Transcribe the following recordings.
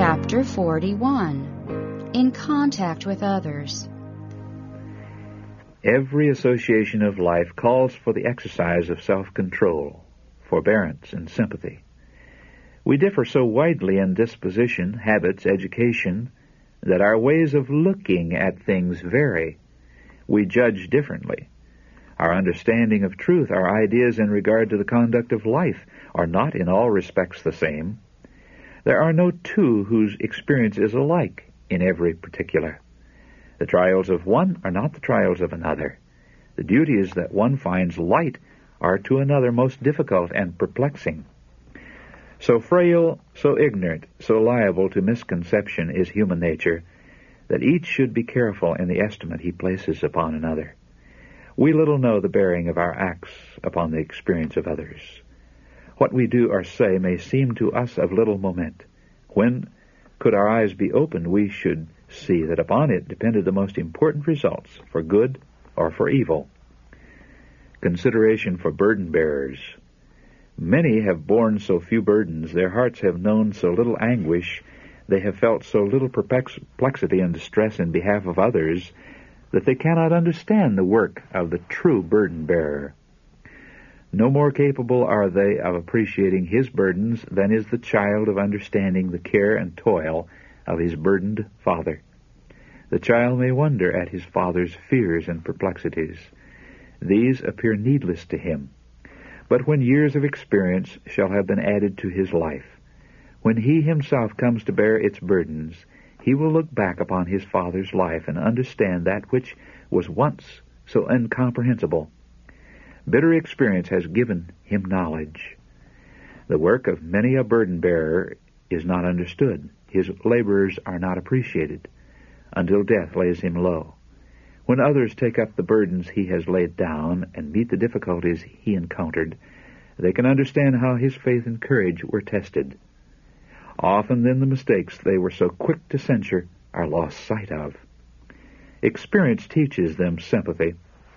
Chapter 41. In Contact with Others. Every association of life calls for the exercise of self-control, forbearance, and sympathy. We differ so widely in disposition, habits, education, that our ways of looking at things vary. We judge differently. Our understanding of truth, our ideas in regard to the conduct of life, are not in all respects the same. There are no two whose experience is alike in every particular. The trials of one are not the trials of another. The duties that one finds light are to another most difficult and perplexing. So frail, so ignorant, so liable to misconception is human nature, that each should be careful in the estimate he places upon another. We little know the bearing of our acts upon the experience of others. What we do or say may seem to us of little moment, when, could our eyes be opened, we should see that upon it depended the most important results, for good or for evil. Consideration for burden-bearers. Many have borne so few burdens, their hearts have known so little anguish, they have felt so little perplexity and distress in behalf of others, that they cannot understand the work of the true burden-bearer. No more capable are they of appreciating his burdens than is the child of understanding the care and toil of his burdened father. The child may wonder at his father's fears and perplexities. These appear needless to him. But when years of experience shall have been added to his life, when he himself comes to bear its burdens, he will look back upon his father's life and understand that which was once so incomprehensible. Bitter experience has given him knowledge. The work of many a burden-bearer is not understood. His laborers are not appreciated, until death lays him low. When others take up the burdens he has laid down and meet the difficulties he encountered, they can understand how his faith and courage were tested. Often then the mistakes they were so quick to censure are lost sight of. Experience teaches them sympathy.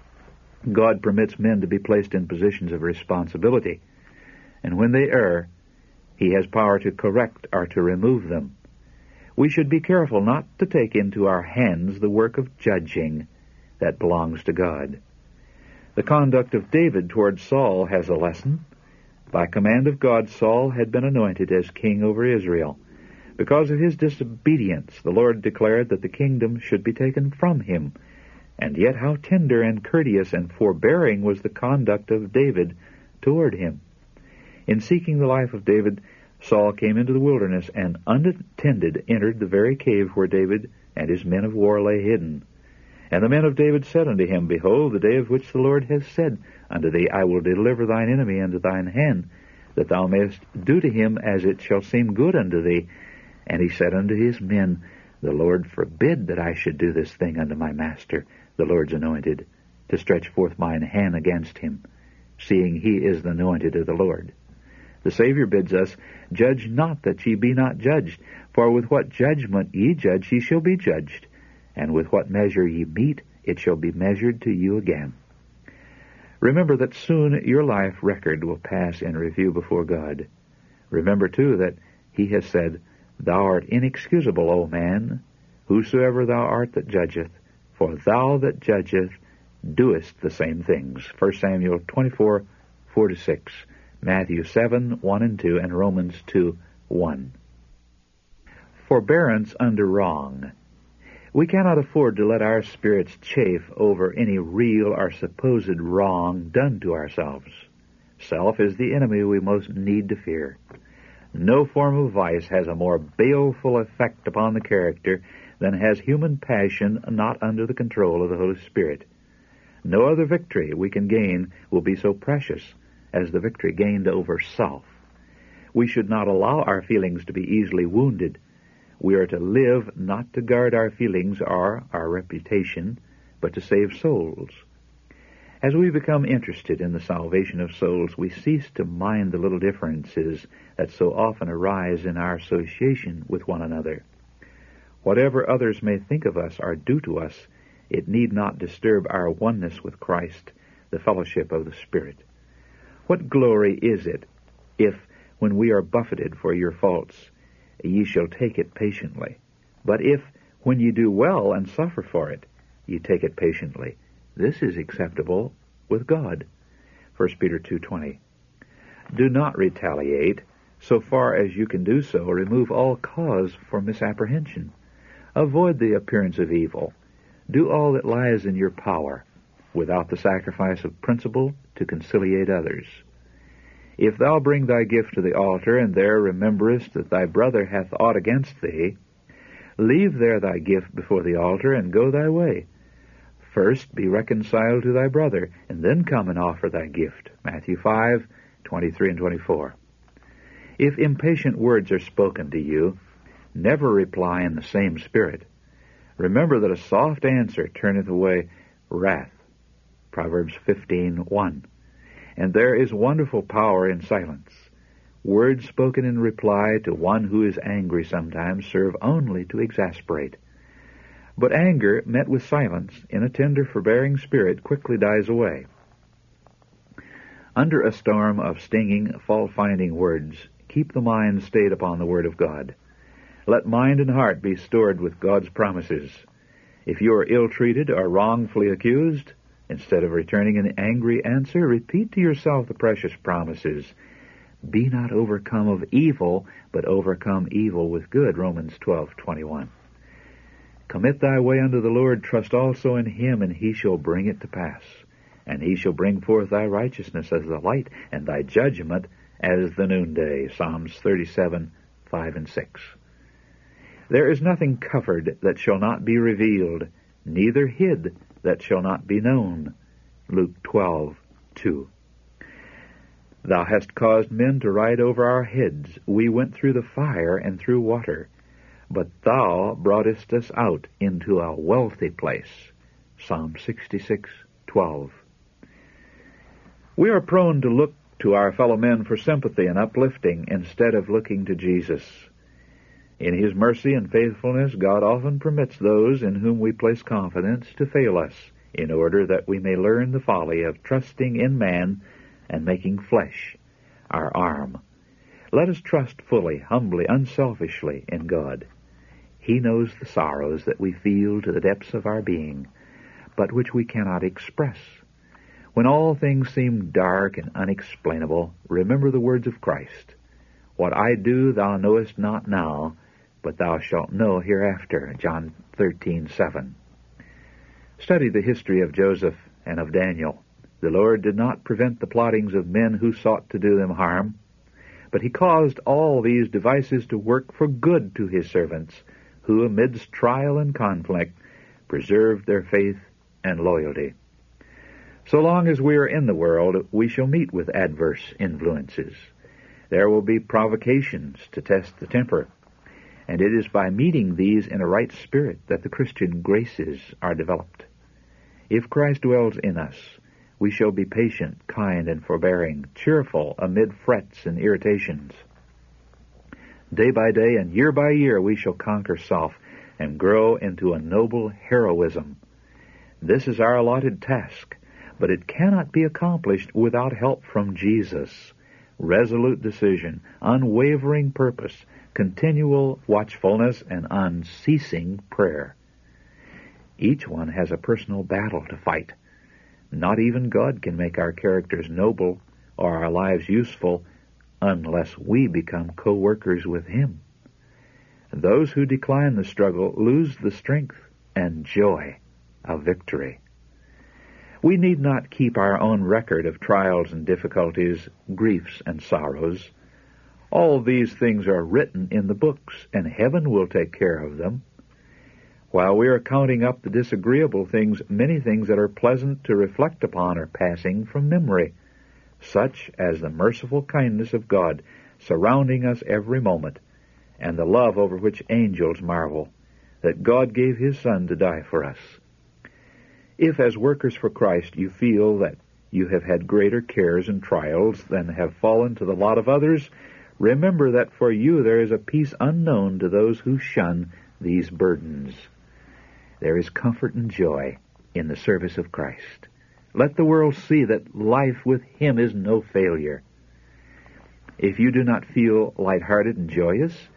God permits men to be placed in positions of responsibility, and when they err, he has power to correct or to remove them. We should be careful not to take into our hands the work of judging that belongs to God. The conduct of David toward Saul has a lesson. By command of God, Saul had been anointed as king over Israel. Because of his disobedience, the Lord declared that the kingdom should be taken from him. And yet how tender and courteous and forbearing was the conduct of David toward him. In seeking the life of David, Saul came into the wilderness and unattended entered the very cave where David and his men of war lay hidden. And the men of David said unto him, Behold, the day of which the Lord has said unto thee, I will deliver thine enemy into thine hand, that thou mayest do to him as it shall seem good unto thee. And he said unto his men, The Lord forbid that I should do this thing unto my master, the Lord's anointed, to stretch forth mine hand against him, seeing he is the anointed of the Lord. The Savior bids us, Judge not that ye be not judged, for with what judgment ye judge ye shall be judged, and with what measure ye mete it shall be measured to you again. Remember that soon your life record will pass in review before God. Remember, too, that he has said, Thou art inexcusable, O man, whosoever thou art that judgeth, for thou that judgeth doest the same things. 1 Samuel 24, 4-6, Matthew 7, 1 and 2, and Romans 2, 1. Forbearance under wrong. We cannot afford to let our spirits chafe over any real or supposed wrong done to ourselves. Self is the enemy we most need to fear. No form of vice has a more baleful effect upon the character than has human passion not under the control of the Holy Spirit. No other victory we can gain will be so precious as the victory gained over self. We should not allow our feelings to be easily wounded. We are to live not to guard our feelings or our reputation, but to save souls. As we become interested in the salvation of souls, we cease to mind the little differences that so often arise in our association with one another. Whatever others may think of us or do to us, it need not disturb our oneness with Christ, the fellowship of the Spirit. What glory is it if, when we are buffeted for your faults, ye shall take it patiently. But if, when ye do well and suffer for it, ye take it patiently, this is acceptable with God. 1 Peter 2:20. Do not retaliate. So far as you can do so, remove all cause for misapprehension. Avoid the appearance of evil. Do all that lies in your power, without the sacrifice of principle, to conciliate others. If thou bring thy gift to the altar, and there rememberest that thy brother hath aught against thee, leave there thy gift before the altar, and go thy way. First be reconciled to thy brother, and then come and offer thy gift. Matthew 5:23 and 24. If impatient words are spoken to you, never reply in the same spirit. Remember that a soft answer turneth away wrath. Proverbs 15:1. And there is wonderful power in silence. Words spoken in reply to one who is angry sometimes serve only to exasperate. But anger, met with silence, in a tender, forbearing spirit, quickly dies away. Under a storm of stinging, fault-finding words, keep the mind stayed upon the Word of God. Let mind and heart be stored with God's promises. If you are ill-treated or wrongfully accused, instead of returning an angry answer, repeat to yourself the precious promises. Be not overcome of evil, but overcome evil with good. Romans 12:21. Commit thy way unto the Lord, trust also in him, and he shall bring it to pass. And he shall bring forth thy righteousness as the light, and thy judgment as the noonday. Psalms 37:5 and 6. There is nothing covered that shall not be revealed, neither hid that shall not be known. Luke 12:2. Thou hast caused men to ride over our heads. We went through the fire and through water, but thou broughtest us out into a wealthy place. Psalm 66:12. We are prone to look to our fellow men for sympathy and uplifting instead of looking to Jesus. In his mercy and faithfulness, God often permits those in whom we place confidence to fail us, in order that we may learn the folly of trusting in man and making flesh our arm. Let us trust fully, humbly, unselfishly in God. He knows the sorrows that we feel to the depths of our being, but which we cannot express. When all things seem dark and unexplainable, remember the words of Christ. What I do thou knowest not now, but thou shalt know hereafter. John 13:7. Study the history of Joseph and of Daniel. The Lord did not prevent the plottings of men who sought to do them harm, but he caused all these devices to work for good to his servants, who, amidst trial and conflict, preserved their faith and loyalty. So long as we are in the world, we shall meet with adverse influences. There will be provocations to test the temper, and it is by meeting these in a right spirit that the Christian graces are developed. If Christ dwells in us, we shall be patient, kind, and forbearing, cheerful amid frets and irritations. Day by day and year by year we shall conquer self and grow into a noble heroism. This is our allotted task, but it cannot be accomplished without help from Jesus. Resolute decision, unwavering purpose, continual watchfulness, and unceasing prayer. Each one has a personal battle to fight. Not even God can make our characters noble or our lives useful unless we become co-workers with him. Those who decline the struggle lose the strength and joy of victory. We need not keep our own record of trials and difficulties, griefs and sorrows. All these things are written in the books, and heaven will take care of them. While we are counting up the disagreeable things, many things that are pleasant to reflect upon are passing from memory, such as the merciful kindness of God surrounding us every moment, and the love over which angels marvel, that God gave his Son to die for us. If, as workers for Christ, you feel that you have had greater cares and trials than have fallen to the lot of others, remember that for you there is a peace unknown to those who shun these burdens. There is comfort and joy in the service of Christ. Let the world see that life with him is no failure. If you do not feel lighthearted and joyous,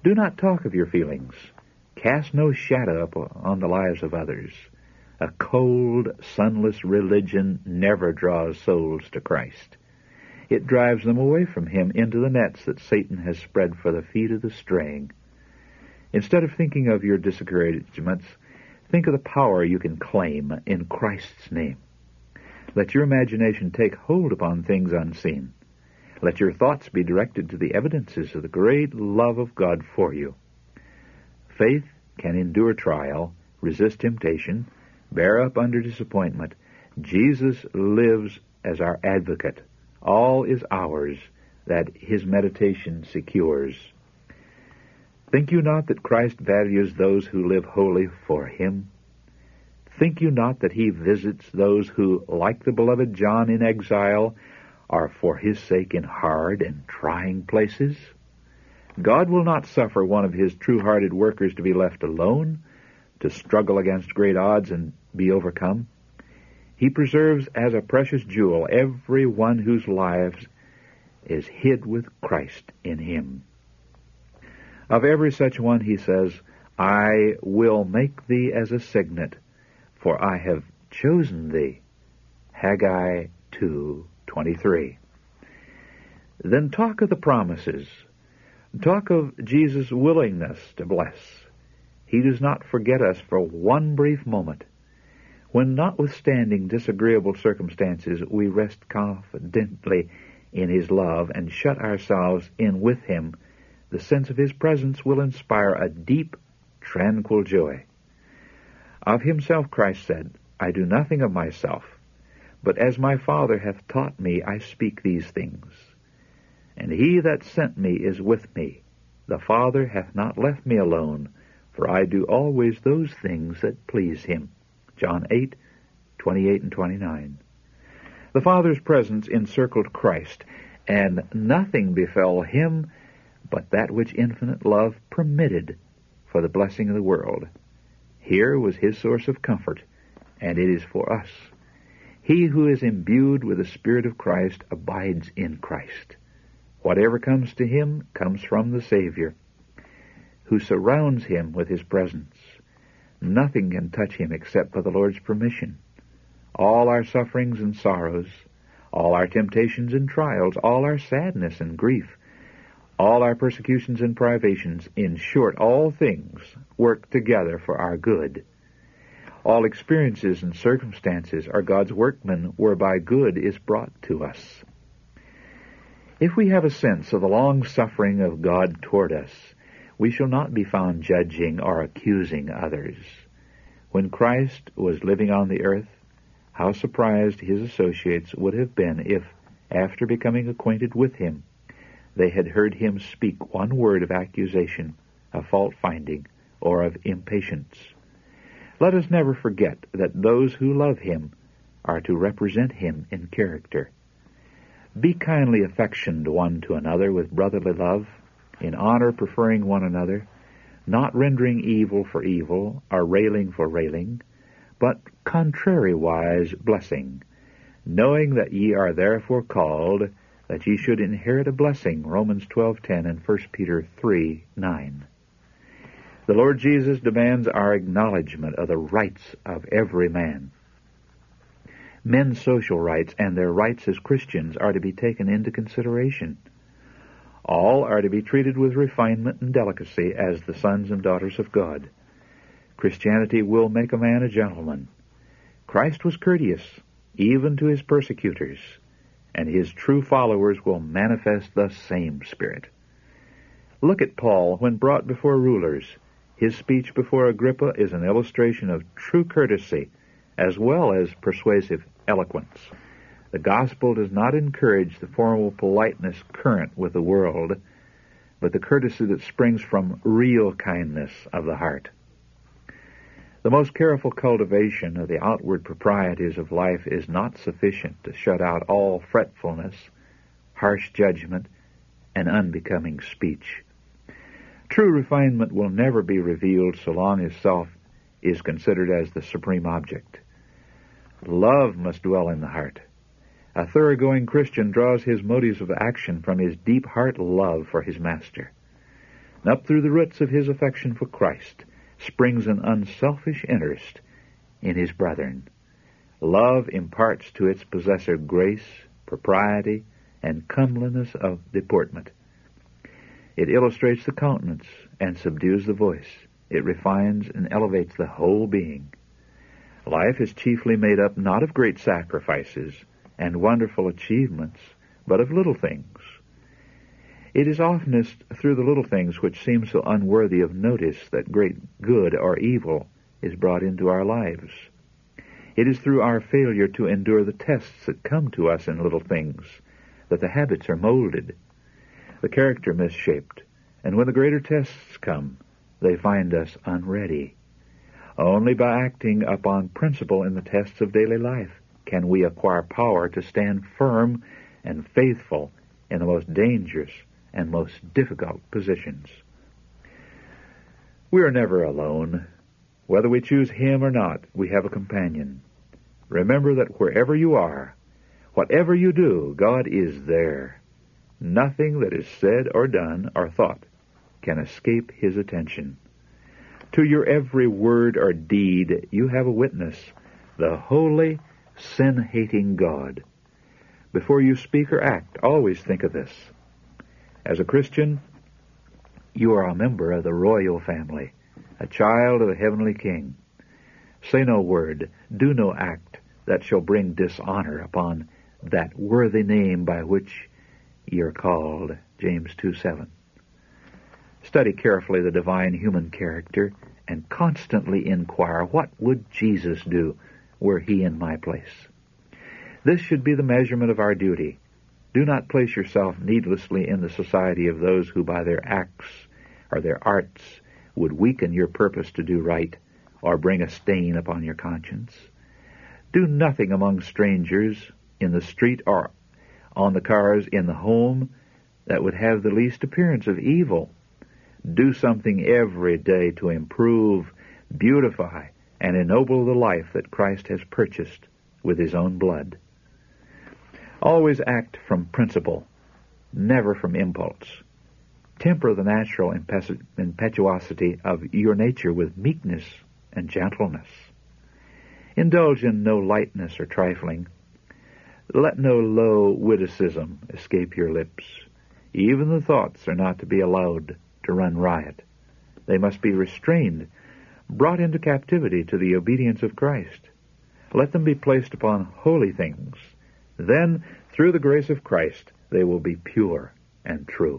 Do not talk of your feelings. Cast no shadow on the lives of others. A cold, sunless religion never draws souls to Christ. It drives them away from Him into the nets that Satan has spread for the feet of the straying. Instead of thinking of your discouragements, think of the power you can claim in Christ's name. Let your imagination take hold upon things unseen. Let your thoughts be directed to the evidences of the great love of God for you. Faith can endure trial, resist temptation, bear up under disappointment. Jesus lives as our advocate. All is ours that His meditation secures. Think you not that Christ values those who live wholly for Him? Think you not that He visits those who, like the beloved John in exile, are for His sake in hard and trying places? God will not suffer one of His true-hearted workers to be left alone, to struggle against great odds and be overcome. He preserves as a precious jewel every one whose lives is hid with Christ in Him. Of every such one He says, I will make thee as a signet, for I have chosen thee. Haggai 2:23. Then talk of the promises. Talk of Jesus' willingness to bless. He does not forget us for one brief moment. When, notwithstanding disagreeable circumstances, we rest confidently in His love and shut ourselves in with Him, the sense of His presence will inspire a deep, tranquil joy. Of Himself Christ said, I do nothing of myself, but as my Father hath taught me, I speak these things. And He that sent me is with me. The Father hath not left me alone, for I do always those things that please Him. John 8:28 and 29. The Father's presence encircled Christ, and nothing befell Him but that which infinite love permitted for the blessing of the world. Here was His source of comfort, and it is for us. He who is imbued with the Spirit of Christ abides in Christ. Whatever comes to him comes from the Savior, who surrounds him with His presence. Nothing can touch him except by the Lord's permission. All our sufferings and sorrows, all our temptations and trials, all our sadness and grief, all our persecutions and privations, in short, all things work together for our good. All experiences and circumstances are God's workmen whereby good is brought to us. If we have a sense of the long-suffering of God toward us, we shall not be found judging or accusing others. When Christ was living on the earth, how surprised His associates would have been if, after becoming acquainted with Him, they had heard Him speak one word of accusation, of fault-finding, or of impatience. Let us never forget that those who love Him are to represent Him in character. Be kindly affectioned one to another with brotherly love, in honor preferring one another, not rendering evil for evil, or railing for railing, but contrariwise blessing, knowing that ye are therefore called, that ye should inherit a blessing, Romans 12:10 and 1 Peter 3:9. The Lord Jesus demands our acknowledgement of the rights of every man. Men's social rights and their rights as Christians are to be taken into consideration. All are to be treated with refinement and delicacy as the sons and daughters of God. Christianity will make a man a gentleman. Christ was courteous, even to His persecutors, and His true followers will manifest the same spirit. Look at Paul when brought before rulers. His speech before Agrippa is an illustration of true courtesy as well as persuasive eloquence. The gospel does not encourage the formal politeness current with the world, but the courtesy that springs from real kindness of the heart. The most careful cultivation of the outward proprieties of life is not sufficient to shut out all fretfulness, harsh judgment, and unbecoming speech. True refinement will never be revealed so long as self is considered as the supreme object. Love must dwell in the heart. A thoroughgoing Christian draws his motives of action from his deep heart love for his Master. Up through the roots of his affection for Christ springs an unselfish interest in his brethren. Love imparts to its possessor grace, propriety, and comeliness of deportment. It illustrates the countenance and subdues the voice. It refines and elevates the whole being. Life is chiefly made up not of great sacrifices and wonderful achievements, but of little things. It is oftenest through the little things which seem so unworthy of notice that great good or evil is brought into our lives. It is through our failure to endure the tests that come to us in little things that the habits are molded, the character misshaped, and when the greater tests come, they find us unready. Only by acting upon principle in the tests of daily life can we acquire power to stand firm and faithful in the most dangerous and most difficult positions. We are never alone. Whether we choose him or not, we have a companion. Remember that wherever you are, whatever you do, God is there. Nothing that is said or done or thought can escape his attention. To your every word or deed, you have a witness, the holy, sin-hating God. Before you speak or act, always think of this. As a Christian, you are a member of the royal family, a child of the heavenly King. Say no word, do no act that shall bring dishonor upon that worthy name by which you're called. James 2:7. Study carefully the divine human character and constantly inquire, what would Jesus do were he in my place? This should be the measurement of our duty. Do not place yourself needlessly in the society of those who by their acts or their arts would weaken your purpose to do right or bring a stain upon your conscience. Do nothing among strangers in the street or on the cars in the home that would have the least appearance of evil. Do something every day to improve, beautify, and ennoble the life that Christ has purchased with his own blood. Always act from principle, never from impulse. Temper the natural impetuosity of your nature with meekness and gentleness. Indulge in no lightness or trifling. Let no low witticism escape your lips. Even the thoughts are not to be allowed to run riot. They must be restrained, brought into captivity to the obedience of Christ. Let them be placed upon holy things. Then, through the grace of Christ, they will be pure and true.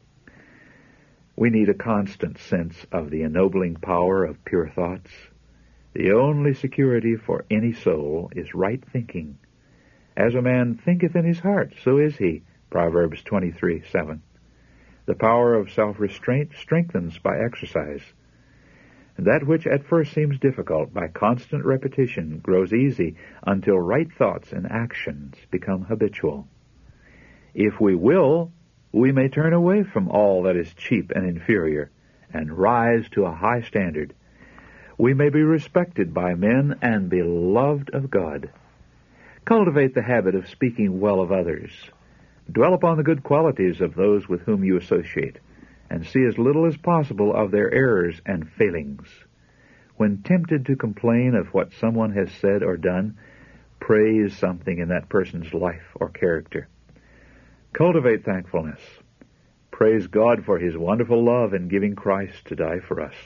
We need a constant sense of the ennobling power of pure thoughts. The only security for any soul is right thinking. As a man thinketh in his heart, so is he. Proverbs 23:7. The power of self-restraint strengthens by exercise. And that which at first seems difficult, by constant repetition, grows easy until right thoughts and actions become habitual. If we will, we may turn away from all that is cheap and inferior and rise to a high standard. We may be respected by men and beloved of God. Cultivate the habit of speaking well of others. Dwell upon the good qualities of those with whom you associate, and see as little as possible of their errors and failings. When tempted to complain of what someone has said or done, praise something in that person's life or character. Cultivate thankfulness. Praise God for his wonderful love in giving Christ to die for us.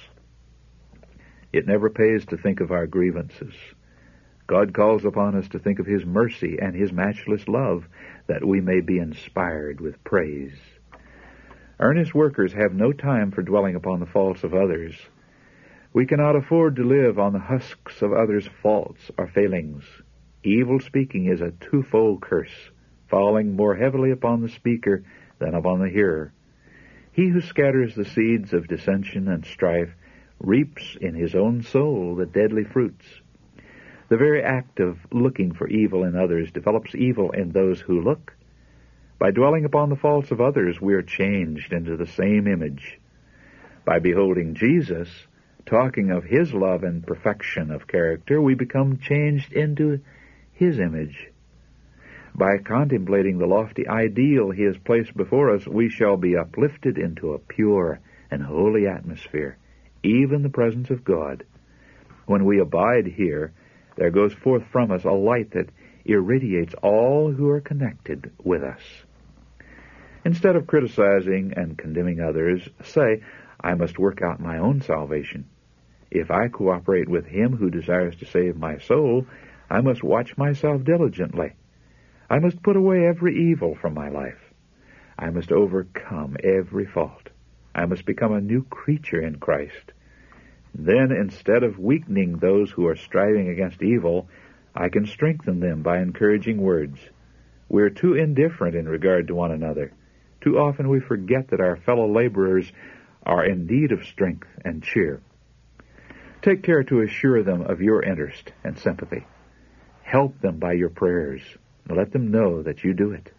It never pays to think of our grievances. God calls upon us to think of his mercy and his matchless love, that we may be inspired with praise. Earnest workers have no time for dwelling upon the faults of others. We cannot afford to live on the husks of others' faults or failings. Evil speaking is a twofold curse, falling more heavily upon the speaker than upon the hearer. He who scatters the seeds of dissension and strife reaps in his own soul the deadly fruits. The very act of looking for evil in others develops evil in those who look. By dwelling upon the faults of others, we are changed into the same image. By beholding Jesus, talking of his love and perfection of character, we become changed into his image. By contemplating the lofty ideal he has placed before us, we shall be uplifted into a pure and holy atmosphere, even the presence of God. When we abide here, there goes forth from us a light that irradiates all who are connected with us. Instead of criticizing and condemning others, say, I must work out my own salvation. If I cooperate with him who desires to save my soul, I must watch myself diligently. I must put away every evil from my life. I must overcome every fault. I must become a new creature in Christ. Then, instead of weakening those who are striving against evil, I can strengthen them by encouraging words. We're too indifferent in regard to one another. Too often we forget that our fellow laborers are in need of strength and cheer. Take care to assure them of your interest and sympathy. Help them by your prayers. Let them know that you do it.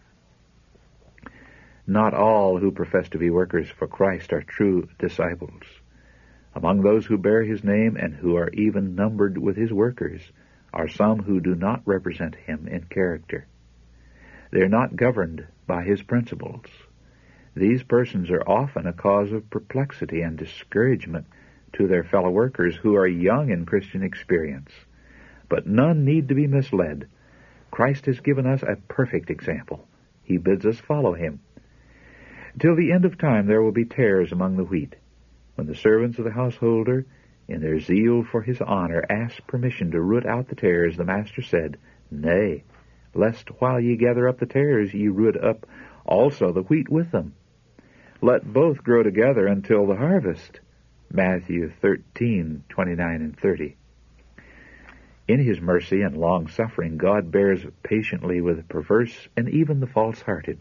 Not all who profess to be workers for Christ are true disciples. Among those who bear his name and who are even numbered with his workers are some who do not represent him in character. They are not governed by his principles. These persons are often a cause of perplexity and discouragement to their fellow workers who are young in Christian experience. But none need to be misled. Christ has given us a perfect example. He bids us follow him. Till the end of time there will be tares among the wheat. When the servants of the householder, in their zeal for his honor, asked permission to root out the tares, the master said, Nay, lest while ye gather up the tares ye root up also the wheat with them. Let both grow together until the harvest. Matthew 13:29 and 30. In his mercy and long-suffering, God bears patiently with the perverse and even the false-hearted.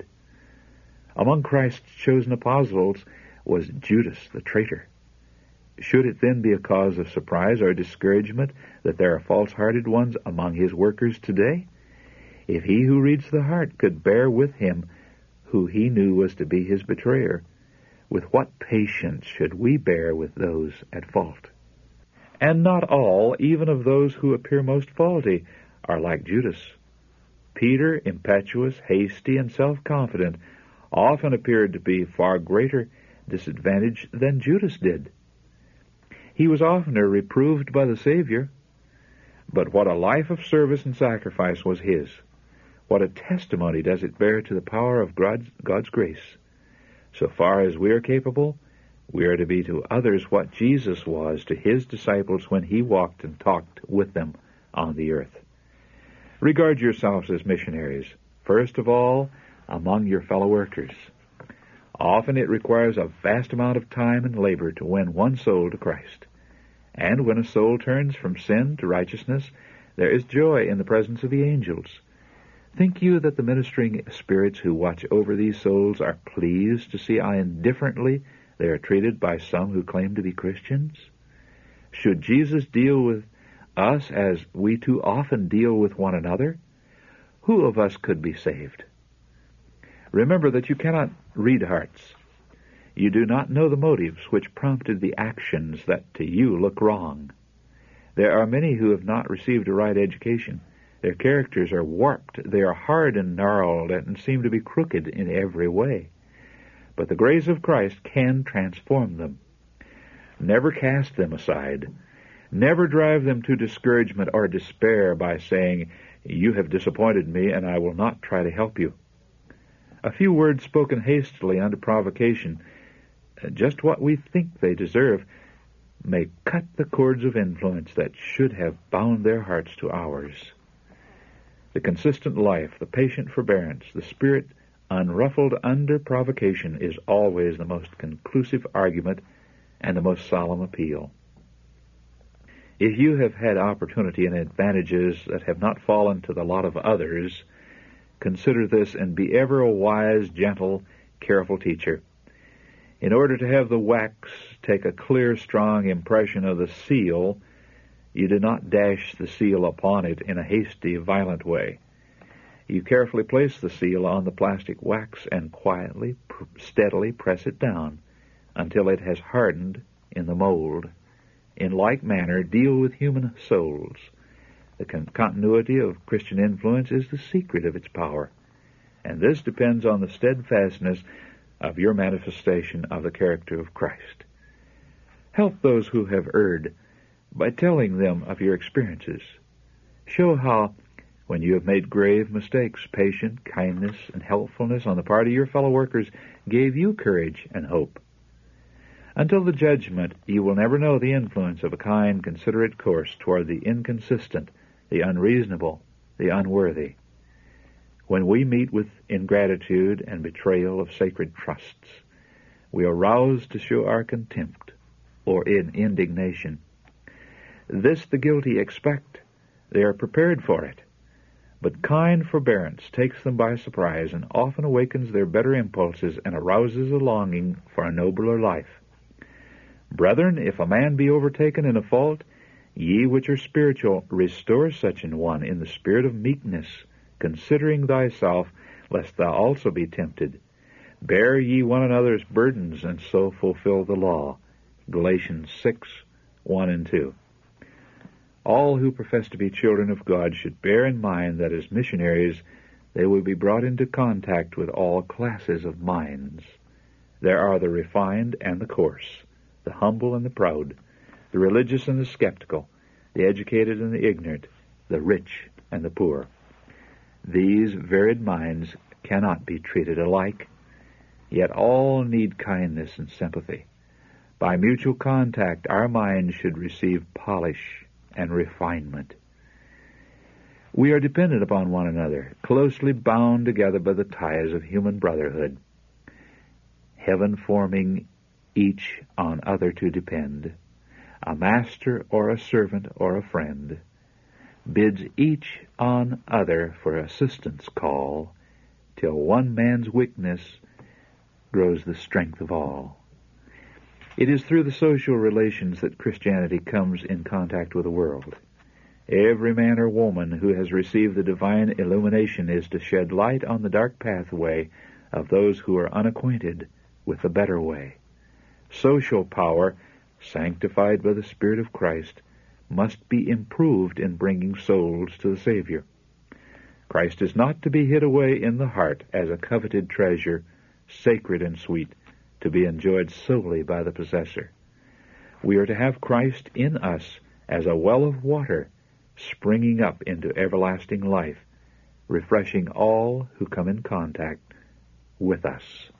Among Christ's chosen apostles was Judas the traitor. Should it then be a cause of surprise or discouragement that there are false-hearted ones among his workers today? If he who reads the heart could bear with him who he knew was to be his betrayer, with what patience should we bear with those at fault? And not all, even of those who appear most faulty, are like Judas. Peter, impetuous, hasty, and self-confident, often appeared to be far greater disadvantage than Judas did. He was oftener reproved by the Savior, but what a life of service and sacrifice was his. What a testimony does it bear to the power of God's grace. So far as we are capable, we are to be to others what Jesus was to his disciples when he walked and talked with them on the earth. Regard yourselves as missionaries, first of all, among your fellow workers. Often it requires a vast amount of time and labor to win one soul to Christ. And when a soul turns from sin to righteousness, there is joy in the presence of the angels. Think you that the ministering spirits who watch over these souls are pleased to see how indifferently they are treated by some who claim to be Christians? Should Jesus deal with us as we too often deal with one another? Who of us could be saved? Remember that you cannot read hearts. You do not know the motives which prompted the actions that to you look wrong. There are many who have not received a right education. Their characters are warped. They are hard and gnarled and seem to be crooked in every way. But the grace of Christ can transform them. Never cast them aside. Never drive them to discouragement or despair by saying, You have disappointed me, and I will not try to help you. A few words spoken hastily under provocation, just what we think they deserve, may cut the cords of influence that should have bound their hearts to ours. The consistent life, the patient forbearance, the spirit unruffled under provocation is always the most conclusive argument and the most solemn appeal. If you have had opportunity and advantages that have not fallen to the lot of others, consider this and be ever a wise, gentle, careful teacher. In order to have the wax take a clear, strong impression of the seal, you do not dash the seal upon it in a hasty, violent way. You carefully place the seal on the plastic wax and quietly, steadily press it down until it has hardened in the mold. In like manner, deal with human souls. The continuity of Christian influence is the secret of its power, and this depends on the steadfastness of your manifestation of the character of Christ. Help those who have erred by telling them of your experiences. Show how, when you have made grave mistakes, patience, kindness, and helpfulness on the part of your fellow workers gave you courage and hope. Until the judgment, you will never know the influence of a kind, considerate course toward the inconsistent, the unreasonable, the unworthy. When we meet with ingratitude and betrayal of sacred trusts, we are roused to show our contempt or indignation. This the guilty expect. They are prepared for it. But kind forbearance takes them by surprise and often awakens their better impulses and arouses a longing for a nobler life. Brethren, if a man be overtaken in a fault, ye which are spiritual, restore such an one in the spirit of meekness, considering thyself, lest thou also be tempted. Bear ye one another's burdens, and so fulfill the law. Galatians 6, 1 and 2. All who profess to be children of God should bear in mind that as missionaries they will be brought into contact with all classes of minds. There are the refined and the coarse, the humble and the proud, the religious and the skeptical, the educated and the ignorant, the rich and the poor. These varied minds cannot be treated alike, yet all need kindness and sympathy. By mutual contact, our minds should receive polish and refinement. We are dependent upon one another, closely bound together by the ties of human brotherhood. Heaven forming each on other to depend, a master or a servant or a friend, bids each on other for assistance call, till one man's weakness grows the strength of all. It is through the social relations that Christianity comes in contact with the world. Every man or woman who has received the divine illumination is to shed light on the dark pathway of those who are unacquainted with the better way. Social power, sanctified by the Spirit of Christ, must be improved in bringing souls to the Savior. Christ is not to be hid away in the heart as a coveted treasure, sacred and sweet, to be enjoyed solely by the possessor. We are to have Christ in us as a well of water, springing up into everlasting life, refreshing all who come in contact with us.